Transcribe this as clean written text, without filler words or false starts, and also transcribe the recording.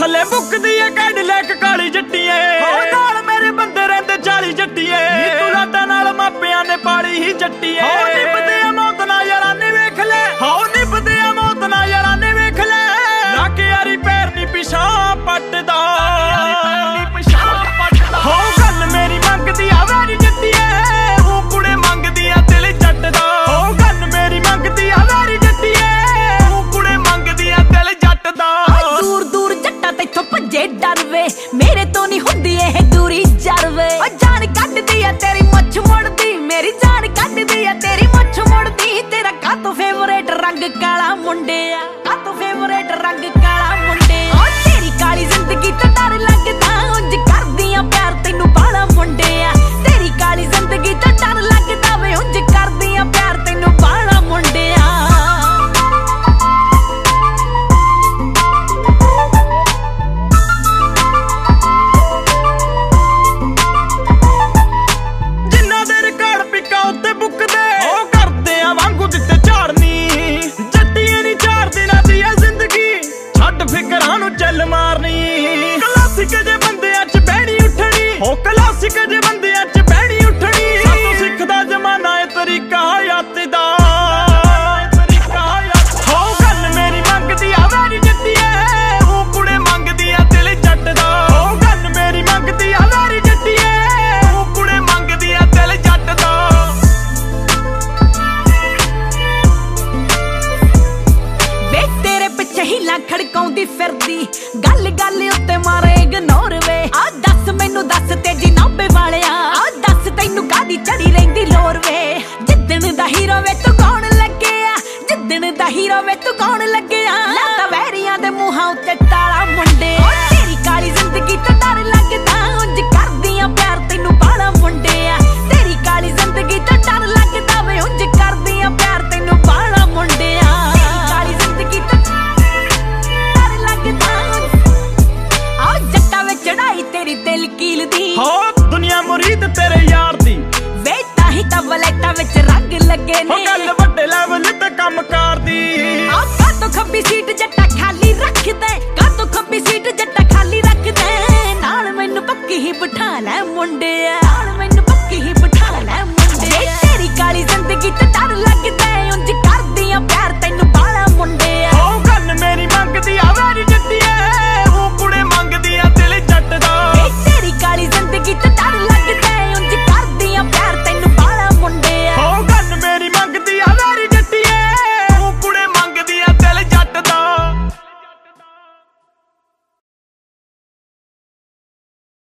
ਥੱਲੇ ਮੁੱਕਦੀ ਏ ਕੈਡਿਲੈਕ ਕਾਲੀ ਜੱਟੀਏ ਨਾਲ ਮੇਰੇ ਬੰਦੇ ਰਹਿੰਦੇ 40 ਜੱਟੀਏ ਤੂੰ ਲਾਟਾਂ ਨਾਲ ਮਾਪਿਆਂ ਨੇ ਪਾਲੀ ਹੀ ਜੱਟੀਏ ਨਿਭਦੇ ਆ ਮੌਤ ਨਾਲ ਯਾਰਾਂ ਨੇ ਵੇਖ ਲੈ ਨਿਭਦੇ ਆ ਮੌਤ ਨਾਲ ਯਾਰਾਂ ਨੇ ਵੇਖ ਲੈ ਨਾ ਕਿ ਯਾਰੀ ਪੈਰ ਨੀ ਪਿਛਾਂ ਪੱਟਦਾ ਹੋ ਗੱਲ ਮੇਰੀ ਮੰਗਦੀ ਆ ਵੈਰੀ ਜੱਟੀਏ ਉਹ ਕੁੜੇ ਮੰਗਦੀ ਆ ਦਿਲ ਜੱਟ ਦਾ ਹੋ ਗੱਲ ਮੇਰੀ ਮੰਗਦੀ ਆ ਵੈਰੀ ਜੱਟੀਏ ਉਹ ਕੁੜੇ ਮੰਗਦੀ ਆ ਦਿਲ ਜੱਟ ਦਾ ਦੂਰ ਦੂਰ ਜੱਟਾਂ ਤੈਥੋਂ ਭੱਜੇ ਡਰਵੇ ਮੇਰੇ ਤੋਂ ਨਹੀਂ ਹੁੰਦੀ ਇਹ ਦੂਰੀ ਜਰਵੇ ਜਾਨ ਕੱਢਦੀ ਆ ਤੇਰੀ ਮੁੱਛ ਮੁੜਦੀ ਮੇਰੀ ਜਾਨ ਕੱਢਦੀ ਆ ਤੇਰੀ ਮੁੱਛ ਮੁੜਦੀ ਤੇਰਾ ਕਾਤੋਂ ਫੇਵਰੇਟ ਰੰਗ ਕਾਲਾ ਮੁੰਡਿਆ ਕਾਤੋਂ ਫੇਵਰੇਟ ਰੰਗ ਕਾਲਾ ਮੁੰਡਿਆ ਤੇਰੀ ਕਾਲੀ ਜ਼ਿੰਦਗੀ ਤੋਂ ਡਰ ਲੱਗਦਾ ਉਂਝ ਕਰਦੀਆਂ ਪਿਆਰ ਤੈਨੂੰ ਬਾਲਾ ਮੁੰਡਿਆ ਤੇਰੀ ਕਾਲੀ ਜ਼ਿੰਦਗੀ ਤੋਂ ਡਰ ਲੱਗਦਾ ਵੇ ਉਂਝ ਕਰਦੀਆਂ ਪਿਆਰ ਤੈਨੂੰ ਬਾਲਾ ਮੁੰਡਿਆ ਚੱਲ ਮਾਰਨੀ ਕਲਾਸਿਕ ਜੇ ਬੰਦਿਆਂ ਚ ਬਹਿਣੀ ਉੱਠਣੀ ਹੋ ਕਲਾਸਿਕ ਜੇ ਬੰਦਿਆਂ ਚ ਬਹਿਣੀ ਉੱਠਣੀ ਸਾਤੋਂ ਸਿੱਖਦਾ ਜ਼ਮਾਨਾ ਇਹ ਤਰੀਕਾ ਹਯਾਤ ਦਾ ਹੋ ਗੱਲ ਮੇਰੀ ਮੰਗਦੀ ਆ ਵੈਰੀ ਜੱਟੀਏ ਉਹ ਕੁੜੇ ਮੰਗਦੀ ਆ ਦਿਲ ਜੱਟ ਦਾ ਹੋ ਗੱਲ ਮੇਰੀ ਮੰਗਦੀ ਆ ਵੈਰੀ ਜੱਟੀਏ ਉਹ ਕੁੜੇ ਮੰਗਦੀ ਆ ਦਿਲ ਜੱਟ ਦਾ ਵੇ ਤੇਰੇ ਪਿੱਛੇ ਹੀਲਾ ਖੜਕਾਉਂਦੀ ਫਿਰਦੀ ਗੱਲ ਗੱਲ ਉੱਤੇ ਮਾਰੇ ਇਗਨੋਰ ਵੇ ਆ ਦੱਸ ਮੈਨੂੰ ਦੱਸ ਤੇਜੀ ਨਾਭੇ ਵਾਲਿਆ ਆ ਦੱਸ ਤੈਨੂੰ ਕਾਦੀ ਚੜੀ ਰਹਿੰਦੀ ਲੋਰ ਵੇ ਜਿੱਦਣ ਦਾ ਹੀਰੋ ਵੇ ਤੂੰ ਕੌਣ ਲੱਗਿਆ ਜਿੱਦਣ ਦਾ ਹੀਰੋ ਵੇ ਤੂੰ ਕੌਣ ਲੱਗਿਆ ਲਾਤਾ ਵੈਰੀਆਂ ਦੇ ਮੂੰਹਾਂ ਉੱਤੇ ਤਾਲਾ ਮੁੰਡੇ ਤੇਰੀ ਕਾਲੀ ਜ਼ਿੰਦਗੀ ਤੋਂ ਡਰ ਲੱਗਦਾ ਉਂਝ ਕਰਦੀਆਂ ਪਿਆਰ ਤੈਨੂੰ ਬਾਲਾ ਮੁੰਡਿਆ ਤੇਰੀ ਕਾਲੀ ਜ਼ਿੰਦਗੀ ਤੋਂ ਡਰ ਲੱਗਦਾ ਵੇ ਉਂਝ ਕਰਦੀਆਂ ਪਿਆਰ ਤੈਨੂੰ ਬਾਲਾ ਮੁੰਡਿਆ ਤੇਰੀ ਕਾਲੀ ਜ਼ਿੰਦਗੀ ਤੋਂ ਚੜਾਈ ਤੇਰੀ ਦਿਲ ਕੀਲ ਦੀ ਹੋ ਦੁਨੀਆ ਮੁਰੀਦ ਤੇਰੇ ਯਾਰ ਦੀ ਵੇ ਤਾਂ ਹੀ ਤਾਂ ਵਲੈਟਾਂ ਵਿੱਚ ਰੰਗ ਲੱਗੇ ਨੇ ਹੋ ਗੱਲ ਵੱਡੇ ਲੈਵਲ ਤੇ ਕੰਮ ਕਰਦੀ ਆ ਕਾਤੋਂ ਖੱਬੀ ਸੀਟ ਜੱਟਾ ਖਾਲੀ ਰੱਖਦੇ ਕਾਤੋਂ ਖੱਬੀ ਸੀਟ ਜੱਟਾ ਖਾਲੀ ਰੱਖਦੇ ਨਾਲ ਮੈਨੂੰ ਪੱਕੀ ਹੀ ਬਿਠਾ ਲੈ ਮੁੰਡਿਆ ਨਾਲ ਮੈਨੂੰ ਪੱਕੀ ਹੀ ਬਿਠਾ ਲੈ ਮੁੰਡਿਆ ਤੇਰੀ ਕਾਲੀ ਜ਼ਿੰਦਗੀ ਤੇ ਡਰ ਲੱਗਦਾ ਉਂਝ ਕਰਦੀਆਂ ਪਿਆਰ ਤੈਨੂੰ